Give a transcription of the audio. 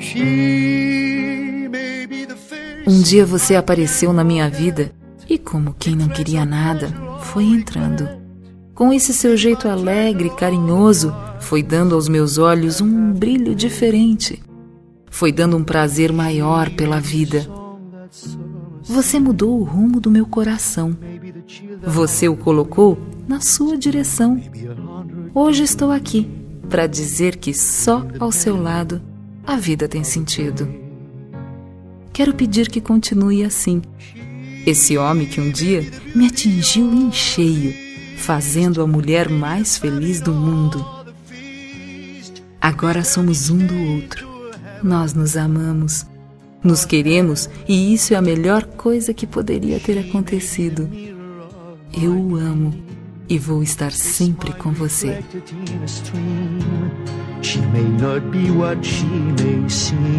Um dia você apareceu na minha vida e, como quem não queria nada, foi entrando. Com esse seu jeito alegre e carinhoso, foi dando aos meus olhos um brilho diferente. Foi dando um prazer maior pela vida. Você mudou o rumo do meu coração. Você o colocou na sua direção. Hoje estou aqui para dizer que só ao seu lado a vida tem sentido. Quero pedir que continue assim. Esse homem que um dia me atingiu em cheio, fazendo a mulher mais feliz do mundo. Agora somos um do outro. Nós nos amamos, nos queremos e isso é a melhor coisa que poderia ter acontecido. Eu o amo e vou estar sempre com você. She may not be what she may seem.